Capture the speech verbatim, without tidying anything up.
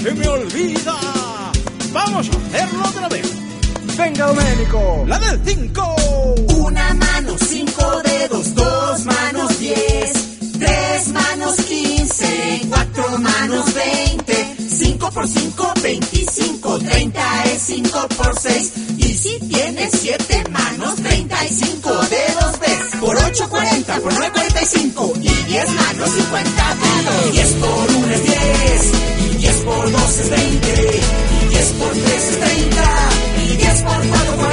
se me olvida. Vamos a hacerlo otra vez. Venga, Doménico. La del cinco. Una mano, cinco dedos, dos manos, diez. Tres manos, quince. Cuatro manos, veinte. Cinco por cinco, veinticinco. Treinta es cinco por seis. Y si tienes siete manos, treinta y cinco dedos ves. Por ocho, cuarenta. Por nueve, cuarenta y cinco. Y diez manos, cincuenta dedos. Diez por uno es diez. Y diez por dos es veinte. Y diez por tres es treinta. Y diez por cuatro